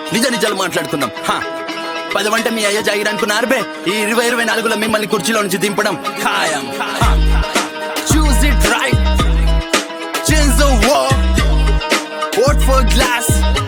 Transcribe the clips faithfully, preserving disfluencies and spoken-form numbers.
నిజ నిజాలు మాట్లాడుకుందాం. పదవంటే మీ అయ్య జాగిర్ అనుకున్నారు బే. ఈ ఇరవై ఇరవై నాలుగులో మిమ్మల్ని కుర్చీలో నుంచి దింపడం ఖాయం. Choose it right, change the world, vote for glass.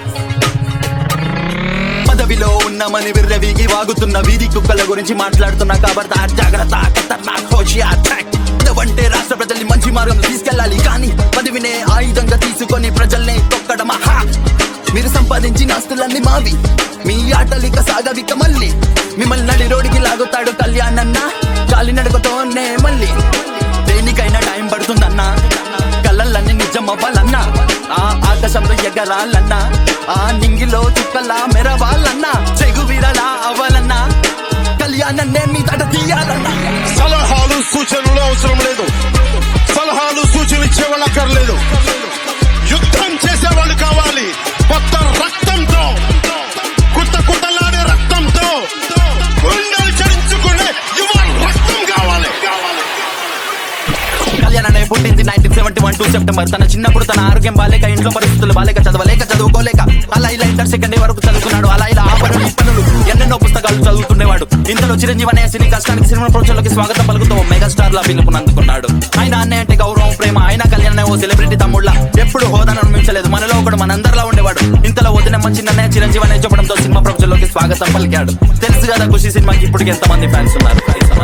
పదవిలో ఉన్నామని విర్రవీగి వాగుతున్న వీధి కుక్కల గురించి మాట్లాడుతున్నా ఖబర్దార్ జాగ్రత్త ఖతర్నాక్ హోషియార్ ట్రాక్. పదవంటే రాష్ట్ర ప్రజల్ని మంచి మార్గంలో తీసుకెళ్ళాలి, కానీ పదవినే ఆయుధంగా తీసుకొని ప్రజల్ని తొక్కడమా. మీరు సంపాదించిన ఆస్తులన్నీ మావి, మీ ఆటలిక సాగవిక మళ్ళీ. మిమ్మల్ని నడి రోడ్డుకి లాగుతాడు కళ్యాణన్న కాలి నడుకతోనే మళ్ళీ. దేనికైనా టైం పడుతుందన్నా, కళ్ళల్లన్నీ నిజం అవ్వాలన్నా, ఆ ఆకాశంలో ఎగరాలన్నా, ఆ నింగిలో చుక్కలా మెరవాలన్నా, చెగు వీరలా అవ్వాలన్నా, కళ్యాణన్నే మీ తట తీయాలన్నా. సలహాలు సూచనలు అవసరం లేదు, సలహాలు సూచనలు ఇచ్చేవాళ్ళు అక్కర్లేదు. యుద్ధం చేసేవాళ్ళు కావాలి, కొత్త రక్తంతో, కుట్ట కుట్టలాడే రక్తంతో, గుండెలు చరించుకునే యువ రక్తం కావాలి. కళ్యాణ్ పుట్టింది nineteen seventy one two September. తన చిన్నప్పుడు తన ఆరోగ్యం బాలేక, ఇంట్లో పరిస్థితులు బాలేక, చదవలేక చదువుకోలేక అలా ఇలా ఇంటర్ సెకండ్ వరకు చదువుకున్నాడు. అలా ఇలా ఆ పనులు ఈ పనులు ఎన్నెన్నో పుస్తకాలు చదువుతుండేవాడు. ఇంతలో చిరంజీవి అనే సినీ కష్టానికి సినిమా ప్రపంచంలోకి స్వాగతం పలుకుతూ మెగాస్టార్ లా పిలుపుని అందుకున్నాడు. ఆయన అన్నయ్య అంటే గౌరవం ప్రేమ. ఆయన కళ్యాణ్ ఓ సెలబ్రిటీ తమ్ముళ్ళ ఎప్పుడు హోదాను అనుభవించలేదు. మనలో ఒకడు మనందరిలా ఉండేవాడు. ఇంతలో వదిన మంచి అన్నయ్య చిరంజీవి అనే చెప్పడంతో సినిమా ప్రపంచంలోకి స్వాగతం పలికాడు. తెలుసు కదా ఖుషి సినిమాకి ఇప్పటికి ఎంత మంది ఫ్యాన్స్ ఉన్నారు.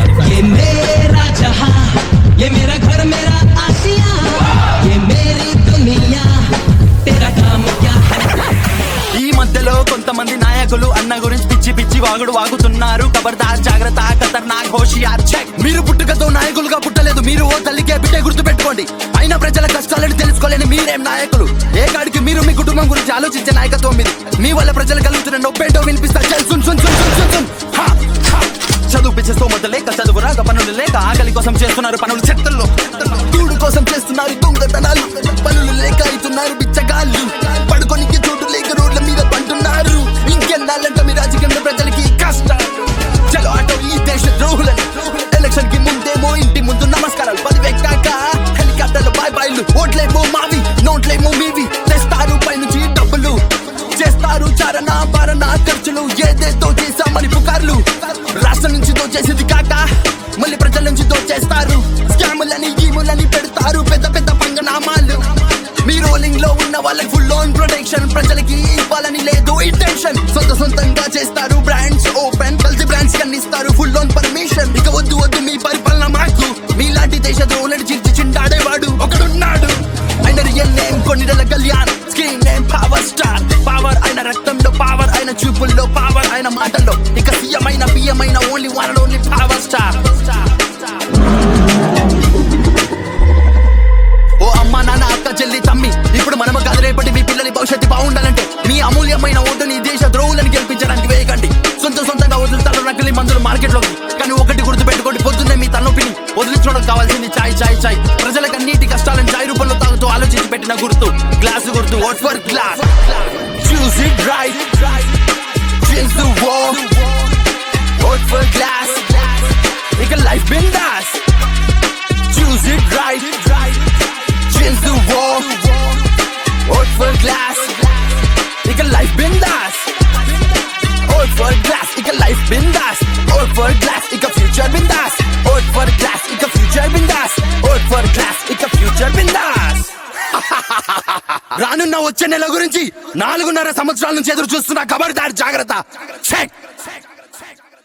ये मेरा घर मेरा आशिया, ये मेरी दुनिया, तेरा काम क्या है. ఈ మధ్యలో కొంతమంది నాయకులు అన్న గురించి పిచ్చి పిచ్చి వాగుడు వాగుతున్నారు. ఖబర్దార్ జాగ్రత్త ఖతర్నాక్ హోషియార్ చెక్. మీరు పుట్టుకతో నాయకులుగా పుట్టలేదు, మీరు ఓ తల్లికే బిడ్డే గుర్తు పెట్టుకోండి. అయినా ప్రజల కష్టాలను తెలుసుకోలేని మీరేం నాయకులు? ఏ కాడికి మీరు మీ కుటుంబం గురించి ఆలోచించే నాయకత్వం మీది. మీ వల్ల ప్రజలు కలుగుతున్న నొప్పేంటో వినిపిస్తా. చదువుపిచ్చే స్తోమత లేక, చదువు రాక, పనులు లేక, ఆకలి కోసం చేస్తున్నారు పనులు చెత్తల్లో. దూడు కోసం చేస్తున్నారు దొంగతనాలు, పనులు లేక అవుతున్నారు బిచ్చగాళ్ళు. పడుకోనికి చోటు లేక రోడ్ల మీద పంటున్నారు. ఇంకెన్నాళ్ళంట మీ రాజకీయంలో ప్రజలకి కష్టాలు. చలో ఆటో ఈ దేశ ద్రోహులని. ఎలక్షన్ కి ముందేమో ఇంటి ముందు నమస్కారాలు, పదివెక్కాక హెలికాప్టర్లు బాయ్ బాయ్లు. ఓట్లేమో మావి, నోట్లేమో మీవి. తెస్తారు పైనుంచి డబ్బులు, చేస్తారు చారణ పారణ ఖర్చులు. ఏదేదో చేశామని పుకార్లు. రాష్ట్రం నుంచి దోచేసేది కాక మళ్ళీ ప్రజల నుంచి దోచేస్తారు. స్కాములని గీములని పెడతారు, పెద్ద పెద్ద పంగనామాలు. మీ రోలింగ్ లో ఉన్న వాళ్ళకి ఫుల్ లోన్ ప్రొటెక్షన్, ప్రజలకి ఇవ్వాలని లేదు ఇంటెన్షన్. సొంత సొంతంగా చేస్తారు బ్రాండ్స్ ఓపెన్, కల్తీ బ్రాండ్స్ కన్నిస్తారు ఫుల్ లోన్ పర్మిషన్. ఇక వద్దు వద్దు మీ పరిపాలన మాకు. మీలాంటి దేశ ద్రోహులను చిర్చి చిండాడేవాడు ఒకడున్నాడు. ఆయన real name Konidela Kalyan, screen name power star. Power ఆయన రక్తంలో, పవర్ ఆయన చూపుల్లో, పవర్ ఆయన మాటల్లో. ఇక సీఎం అయిన పిఎం అయిన only one and only power star. ఓ అమ్మ నాన్న అక్క చెల్లి తమ్మి, ఇప్పుడు మనము కాదు రేపటి మీ పిల్లలి భవిష్యత్తు బాగుండాలంటే మీ అమూల్యమైన ఓటుని దేశ ద్రోహులను గెలిపించడానికి వేయకండి. సొంత సొంతంగా వదులుతారు నకిలీ మందులు మార్కెట్లోకి. కానీ ఒకటి గుర్తు పెట్టుకోండి, పొద్దున్నే మీ తలనొప్పిని వదిలించడం కావాల్సింది చాయ్ చాయ్ చాయ్. ప్రజలకు అన్నిటి కష్టాలను చాయ్ రూపంలో తాగుతూ ఆలోచించి పెట్టిన గుర్తు గ్లాసు గుర్తు. Vote for glass, choose it right, change the world, vote for glass. ఇక లైఫ్ బిందాస్. Choose it right, change the world, vote for glass. ఇక లైఫ్ బిందాస్. Vote for glass, ఇక లైఫ్ బిందాస్. Vote for glass, ఇక future బిందాస్. Vote for glass, ఇక future బిందాస్. Vote for glass, ఇక ఫ్యూచర్ బిందాస్. రానున్న వచ్చే నెల గురించి నాలుగున్నర సంవత్సరాల నుంచి ఎదురు చూస్తున్నా. ఖబర్దార్ జాగ్రత్త చెక్.